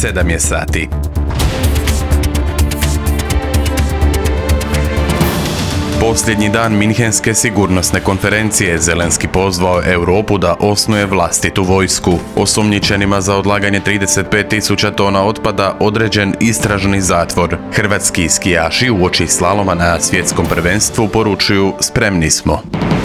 7 je sati. Posljednji dan Minhenske sigurnosne konferencije Zelenski pozvao Europu da osnuje vlastitu vojsku. Osumnjičenima za odlaganje 35.000 tona otpada određen istražni zatvor. Hrvatski skijaši uoči slaloma na svjetskom prvenstvu poručuju spremni smo.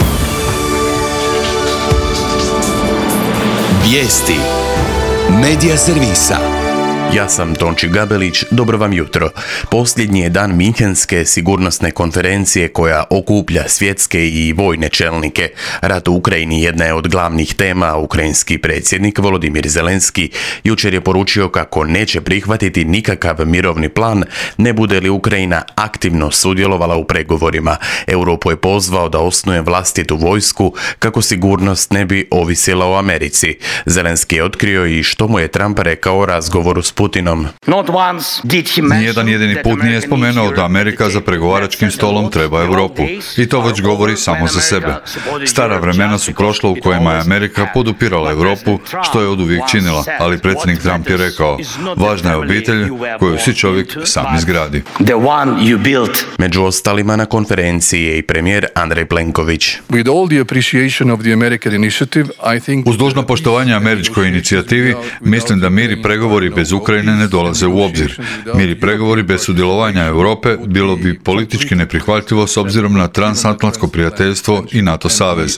Vijesti Medija servisa. Ja sam Tonči Gabelić, dobro vam jutro. Posljednji je dan Minhenske sigurnosne konferencije koja okuplja svjetske i vojne čelnike. Rat u Ukrajini jedna je od glavnih tema. Ukrajinski predsjednik Volodimir Zelenski jučer je poručio kako neće prihvatiti nikakav mirovni plan, ne bude li Ukrajina aktivno sudjelovala u pregovorima. Europu je pozvao da osnuje vlastitu vojsku kako sigurnost ne bi ovisila o Americi. Zelenski je otkrio i što mu je Trump rekao o razgovoru s Putinom. Nijedan jedini put nije spomenuo da Amerika za pregovaračkim stolom treba Europu. I to već govori samo za sebe. Stara vremena su prošla u kojima je Amerika podupirala Europu, što je oduvijek činila, ali predsjednik Trump je rekao, važna je obitelj koju si čovjek sam izgradi. Među ostalima na konferenciji je i premijer Andrej Plenković. Uz dužno poštovanje američkoj inicijativi, mislim da mir i pregovori bez Ukrajine ne dolaze u obzir. Mir i pregovori bez sudjelovanja Europe bilo bi politički neprihvatljivo s obzirom na transatlantsko prijateljstvo i NATO savez.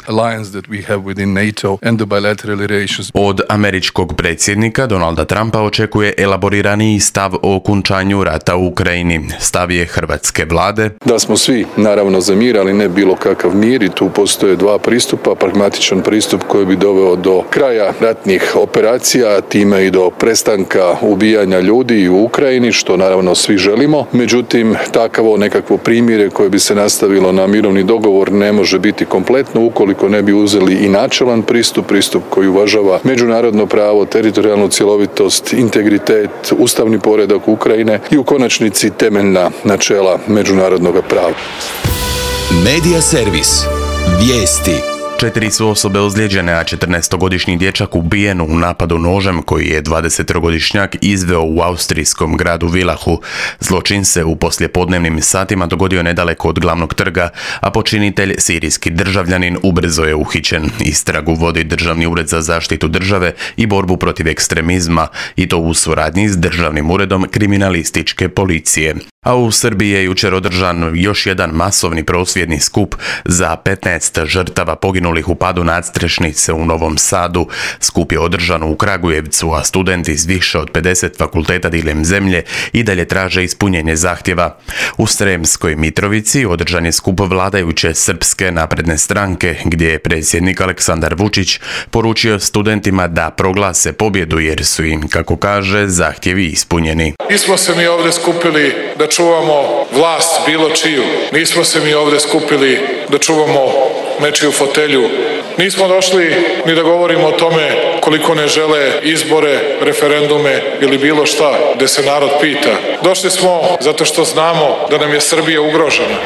Od američkog predsjednika Donalda Trumpa očekuje elaboriraniji stav o okončanju rata u Ukrajini. Stav je hrvatske vlade da smo svi naravno za mir, ali ne bilo kakav mir, i tu postoje dva pristupa. Pragmatičan pristup koji bi doveo do kraja ratnih operacija, time i do prestanka ubijanja ljudi u Ukrajini, što naravno svi želimo. Međutim, takavo nekakvo primirje koje bi se nastavilo na mirovni dogovor ne može biti kompletno ukoliko ne bi uzeli i načelan pristup koji uvažava međunarodno pravo, teritorijalnu cjelovitost, integritet, ustavni poredak Ukrajine i u konačnici temeljna načela međunarodnog prava. Medija servis. Vijesti. 4 su osobe ozlijeđene, a 14-godišnji dječak ubijen u napadu nožem koji je 20-godišnjak izveo u austrijskom gradu Vilahu. Zločin se u poslijepodnevnim satima dogodio nedaleko od glavnog trga, a počinitelj, sirijski državljanin, ubrzo je uhićen. Istragu vodi Državni ured za zaštitu države i borbu protiv ekstremizma, i to u suradnji s Državnim uredom kriminalističke policije. A u Srbiji je jučer održan još jedan masovni prosvjedni skup za 15 žrtava poginulih u padu nadstrešnice u Novom Sadu. Skup je održan u Kragujevcu, a studenti iz više od 50 fakulteta diljem zemlje i dalje traže ispunjenje zahtjeva. U Sremskoj Mitrovici održan je skup vladajuće Srpske napredne stranke, gdje je predsjednik Aleksandar Vučić poručio studentima da proglase pobjedu jer su im, kako kaže, zahtjevi ispunjeni. Nismo se mi ovdje skupili da čuvamo vlast bilo čiju. Nismo se mi ovdje skupili da čuvamo nečiju fotelju. Nismo došli ni da govorimo o tome koliko ne žele izbore, referendume ili bilo šta gdje se narod pita. Došli smo zato što znamo da nam je Srbija ugrožena.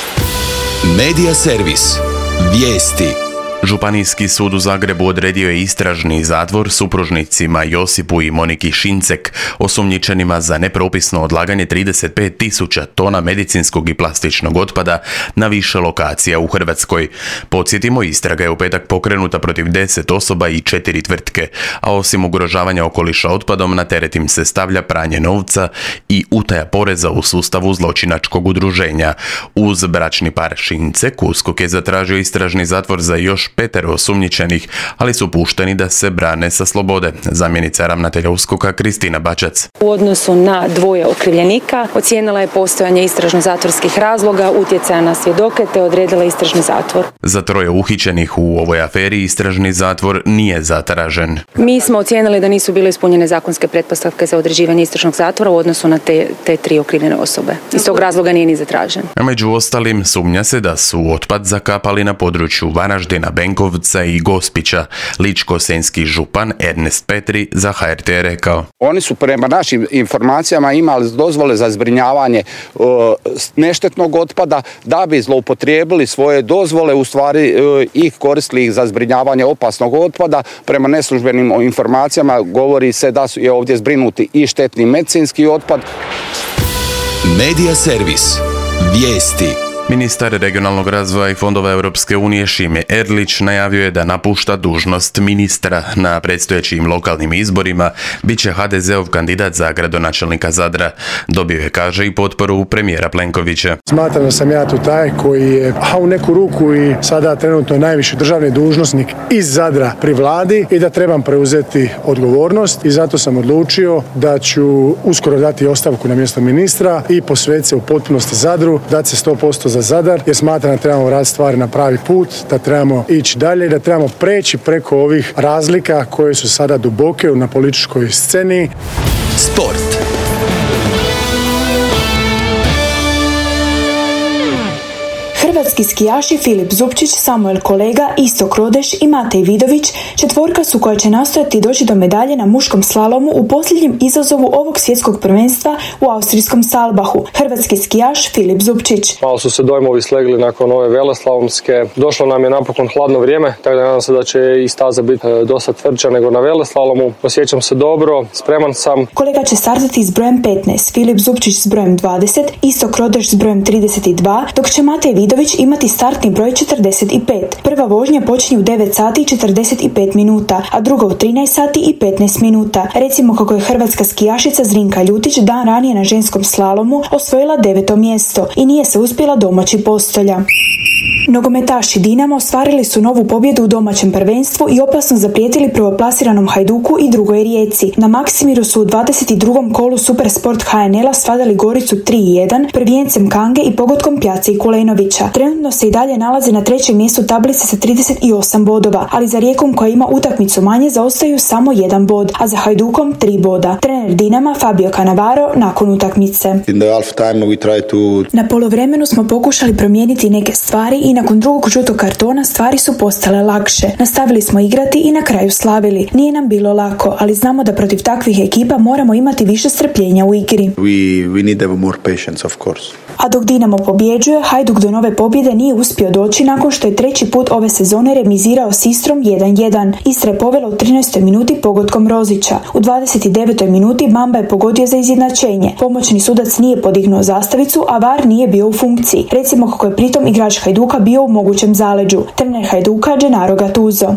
Medija servis. Vijesti. Županijski sud u Zagrebu odredio je istražni zatvor supružnicima Josipu i Moniki Šincek, osumnjičenima za nepropisno odlaganje 35.000 tona medicinskog i plastičnog otpada na više lokacija u Hrvatskoj. Podsjetimo, istraga je u petak pokrenuta protiv 10 osoba i 4 tvrtke, a osim ugrožavanja okoliša otpadom, na teret im se stavlja pranje novca i utaja poreza u sustavu zločinačkog udruženja. Uz bračni par Šincek, USKOK je zatražio istražni zatvor za još 5 osumnjičenih, ali su pušteni da se brane sa slobode. Zamjenica ravnatelja USKOK-a Kristina Bačac. U odnosu na dvoje okrivljenika ocijenila je postojanje istražno-zatvorskih razloga, utjecaja na svjedoke te odredila istražni zatvor. Za 3 uhićenih u ovoj aferi istražni zatvor nije zatražen. Mi smo ocijenili da nisu bile ispunjene zakonske pretpostavke za određivanje istražnog zatvora u odnosu na te 3 okrivljene osobe. Iz tog razloga nije ni zatražen. Među ostalim, sumnja se da su otpad zakapali na području Varaždina, Benkovca i Gospića. Ličko-senjski župan Ernest Petri za HRT je rekao: Oni su prema našim informacijama imali dozvole za zbrinjavanje neštetnog otpada, da bi zloupotrijebili svoje dozvole, u stvari ih koristili za zbrinjavanje opasnog otpada. Prema neslužbenim informacijama govori se da je ovdje zbrinuti i štetni medicinski otpad. Medija servis. Vijesti. Ministar regionalnog razvoja i fondova Europske unije Šime Erlić najavio je da napušta dužnost ministra. Na predstojećim lokalnim izborima bit će HDZ-ov kandidat za gradonačelnika Zadra. Dobio je, kaže, i potporu premijera Plenkovića. Smatram da sam ja tu taj koji je u neku ruku i sada trenutno najviši državni dužnosnik iz Zadra pri vladi i da trebam preuzeti odgovornost, i zato sam odlučio da ću uskoro dati ostavku na mjesto ministra i posvetiti se u potpunosti Zadru, dati se 100% za Zadar, jer smatram da trebamo raditi stvari na pravi put, da trebamo ići dalje, da trebamo preći preko ovih razlika koje su sada duboke na političkoj sceni. Sport. Hrvatski skijaši Filip Zupčić, Samuel Kolega, Istok Rodeš i Matej Vidović četvorka su koja će nastojati doći do medalje na muškom slalomu u posljednjem izazovu ovog svjetskog prvenstva u austrijskom Saalbachu. Hrvatski skijaš Filip Zupčić. Malo su se dojmovi slegli nakon ove veleslalomske. Došlo nam je napokon hladno vrijeme, tako da nadam se da će i staza biti dosta tvrđa nego na veleslalomu. Osjećam se dobro, spreman sam. Kolega će startati s brojem 15, Filip Zupčić s brojem 20, Istok Rodeš s brojem 32, dok će Matej Vidović imati startni broj 45. Prva vožnja počinje u 9 sati i 45 minuta, a druga u 13 sati i 15 minuta. Recimo kako je hrvatska skijašica Zrinka Ljutić dan ranije na ženskom slalomu osvojila 9. mjesto i nije se uspjela domoći postolja. Nogometaši Dinama ostvarili su novu pobjedu u domaćem prvenstvu i opasno zaprijetili prvoplasiranom Hajduku i drugoj Rijeci. Na Maksimiru su u 22. kolu Supersport HNL-a svladali Goricu 3-1 prvijencem Kange i pogodkom Pjace i Kulenovića. Trenutno se i dalje nalaze na trećem mjestu tablice sa 38 bodova, ali za Rijekom koja ima utakmicu manje zaostaju samo 1 bod, a za Hajdukom 3 boda. Trener Dinama Fabio Cannavaro nakon utakmice: Na poluvremenu smo pokušali promijeniti neke stvari i nakon drugog žutog kartona stvari su postale lakše. Nastavili smo igrati i na kraju slavili. Nije nam bilo lako, ali znamo da protiv takvih ekipa moramo imati više strpljenja u igri. We need to have more patience, of course. A dok Dinamo pobjeđuje, Hajduk do nove pobjede nije uspio doći nakon što je treći put ove sezone remizirao s Istrom 1-1. Istra je povela u 13. minuti pogodkom Rozića. U 29. minuti Bamba je pogodio za izjednačenje. Pomoćni sudac nije podignuo zastavicu, a VAR nije bio u funkciji. Recimo kako je pritom igrač Hajduka bio u mogućem zaleđu. Trener Hajduka Gennaro Gattuso: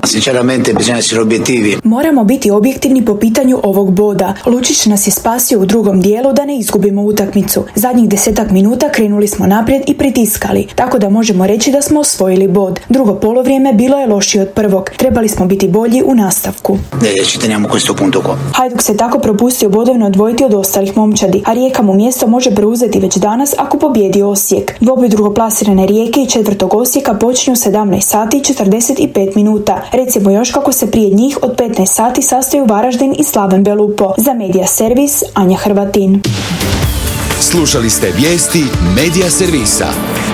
Moramo biti objektivni po pitanju ovog boda. Lučić nas je spasio u drugom dijelu da ne izgubimo utakmicu. Zadnjih 10 minuta krenuli smo naprijed i pritiskali, tako da možemo reći da smo osvojili bod. Drugo polovrijeme bilo je lošije od prvog. Trebali smo biti bolji u nastavku. Hajduk se tako propustio bodovno odvojiti od ostalih momčadi, a Rijeka mu mjesto može preuzeti već danas ako pobjedi Osijek. Dvoboj drugoplasirane Rijeke i četvrtog Osijeka počinju 17 sati i 45 minuta. Recimo još kako se prije njih od 15 sati sastaju Varaždin i Slaven Belupo. Za Medija servis Anja Hrvatin. Slušali ste vijesti Medija servisa.